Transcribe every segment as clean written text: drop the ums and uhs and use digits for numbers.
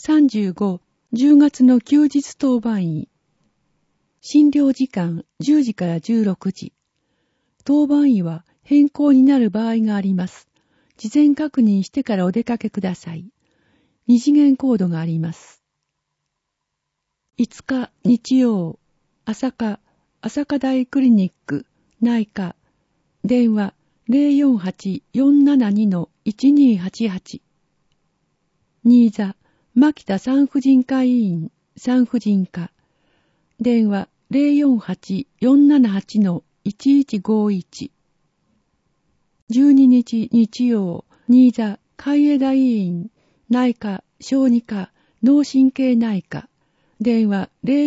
35、10月の休日当番医。診療時間10時から16時。当番医は変更になる場合があります。事前確認してからお出かけください。二次元コードがあります。5日日曜、朝霞大クリニック内科。電話 048-472-1288。新座牧田産婦人科医院産婦人科。電話 048-478-1151。12日日曜、新座海江田医院内科小児科脳神経内科。電話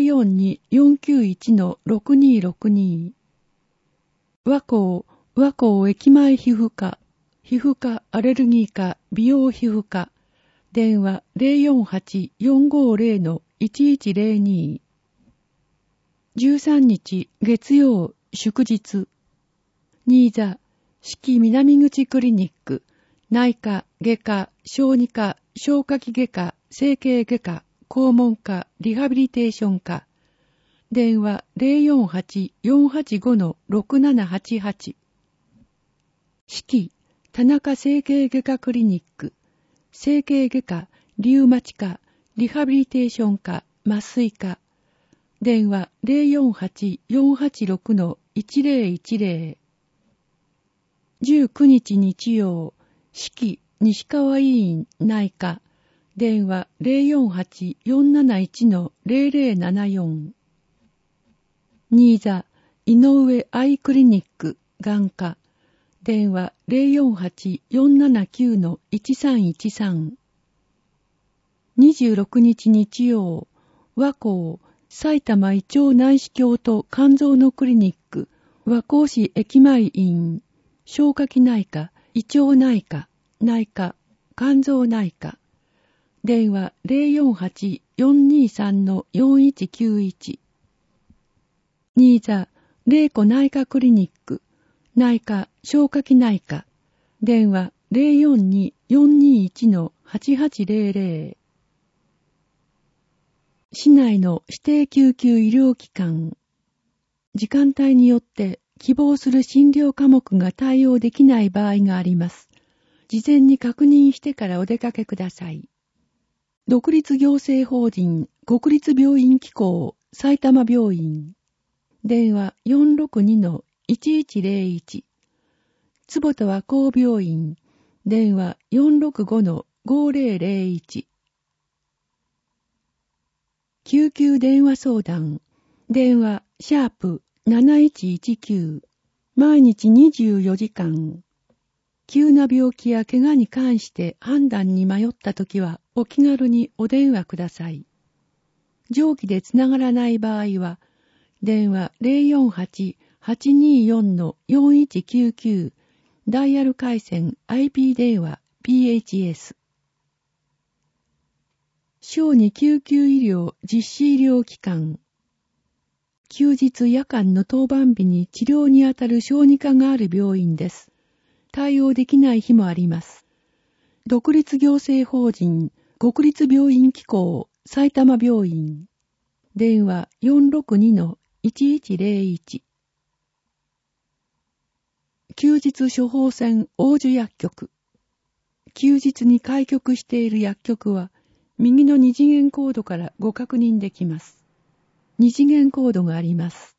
042-491-6262。和光駅前皮膚科アレルギー科美容皮膚科。電話 048-450-1102。13日月曜祝日。新座四季南口クリニック内科外科小児科消化器外科整形外科肛門科リハビリテーション科。電話 048-485-6788。四季田中整形外科クリニック整形外科リウマチ科リハビリテーション科麻酔科。電話 048-486-1010。19日日曜、四季西川医院内科。電話 048-471-0074。新座井上アイクリニック眼科。電話 048-479-1313。26日日曜、和光埼玉胃腸内視鏡と肝臓のクリニック和光市駅前院消化器内科胃腸内科内科肝臓内科。電話 048-423-4191。新座玲子内科クリニック内科消化器内科。電話 042-421-8800。市内の指定救急医療機関。時間帯によって希望する診療科目が対応できない場合があります。事前に確認してからお出かけください。独立行政法人国立病院機構埼玉病院。電話 462-1101。坪田和光病院。電話 465-5001。救急電話相談。電話#7119。毎日24時間。急な病気や怪我に関して判断に迷ったときはお気軽にお電話ください。上記でつながらない場合は、電話 048-824-4199。ダイヤル回線 IP 電話 PHS。小児救急医療実施医療機関。休日夜間の当番日に治療にあたる小児科がある病院です。対応できない日もあります。独立行政法人国立病院機構埼玉病院。電話 462-1101。休日処方箋王子薬局。休日に開局している薬局は右の二次元コードからご確認できます。二次元コードがあります。